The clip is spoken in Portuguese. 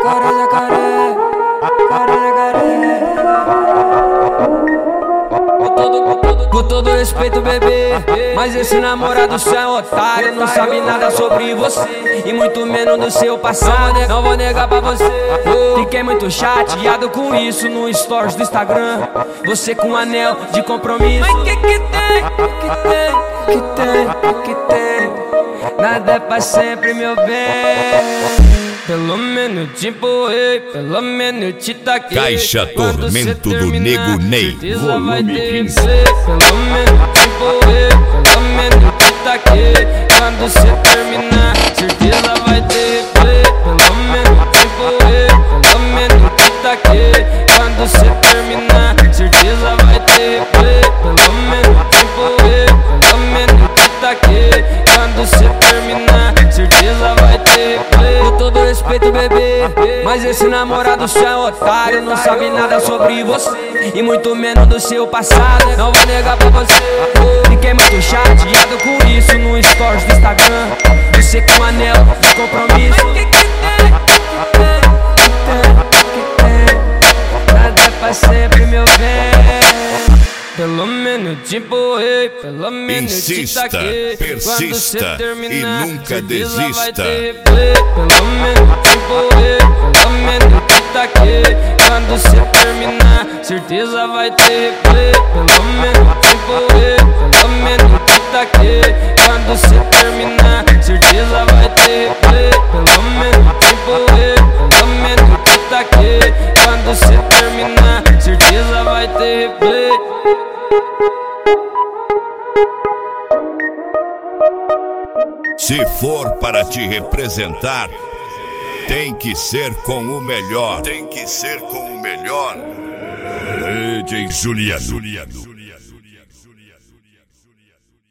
jacaré, cara jacaré. Com todo respeito, bebê, mas esse namorado seu é otário. Não sabe nada sobre você e muito menos do seu passado. Não vou negar pra você, fiquei muito chateado com isso no stories do Instagram. Você com um anel de compromisso. Mas que tem? Que tem? Nada é pra sempre, meu bem. Pelo menos te empurrei, pelo menos te taquei. Caixa Tormento do Nego Ney. Volume 15. Pelo menos te empurrei, pelo menos te taquei. Quando cê terminar, certeza vai ter replay. Pelo menos te empurrei, pelo menos te taquei. Quando cê terminar, certeza vai ter replay. Pelo menos te empurrei, pelo menos te taquei. Quando cê terminar, certeza vai ter replay. Com todo respeito, bebê, mas esse namorado seu é otário. Não sabe nada sobre você e muito menos do seu passado. Não vou negar pra você, fiquei muito chateado com isso no stories do Instagram. Você com um anel de compromisso. Mas que tem? Nada é pra sempre, meu bem. Pelo menos te empurrei, pelo menos insista, te taquei. persista Quando cê terminar, e nunca certeza desista. vai ter replay. Pelo menos te empurrei, pelo menos te taquei. Quando cê terminar, certeza vai ter replay. Pelo menos te empurrei, pelo menos te taquei. Quando cê terminar, certeza vai ter replay. Pelo menos te empurrei, pelo menos te taquei. Quando cê terminar, certeza vai ter replay. Se for para te representar, tem que ser com o melhor. Tem que ser com o melhor. DJ Juliano.